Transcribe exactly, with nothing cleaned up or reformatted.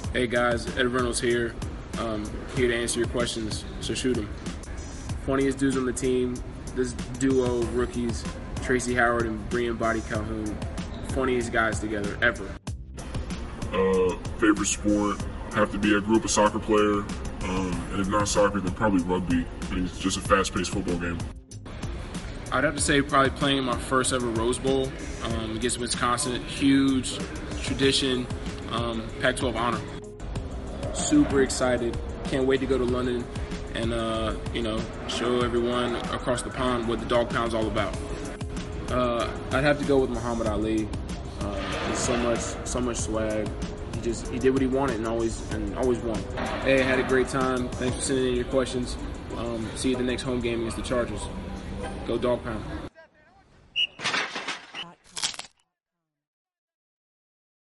Hey guys, Ed Reynolds here, um, here to answer your questions, so shoot 'em. Funniest dudes on the team, this duo of rookies, Tracy Howard and Brian Body Calhoun, funniest guys together ever. Uh, favorite sport, have to be a group of soccer player, um, and if not soccer, then probably rugby. I mean, it's just a fast-paced football game. I'd have to say probably playing in my first ever Rose Bowl um, against Wisconsin, huge tradition, um, Pac twelve honor. Super excited, can't wait to go to London and uh, you know, show everyone across the pond what the dog pound's all about. Uh, I'd have to go with Muhammad Ali. Uh, he's so much, so much swag. He just he did what he wanted and always and always won. Hey, I had a great time. Thanks for sending in your questions. Um, see you at the next home game against the Chargers. Go Dog Pound.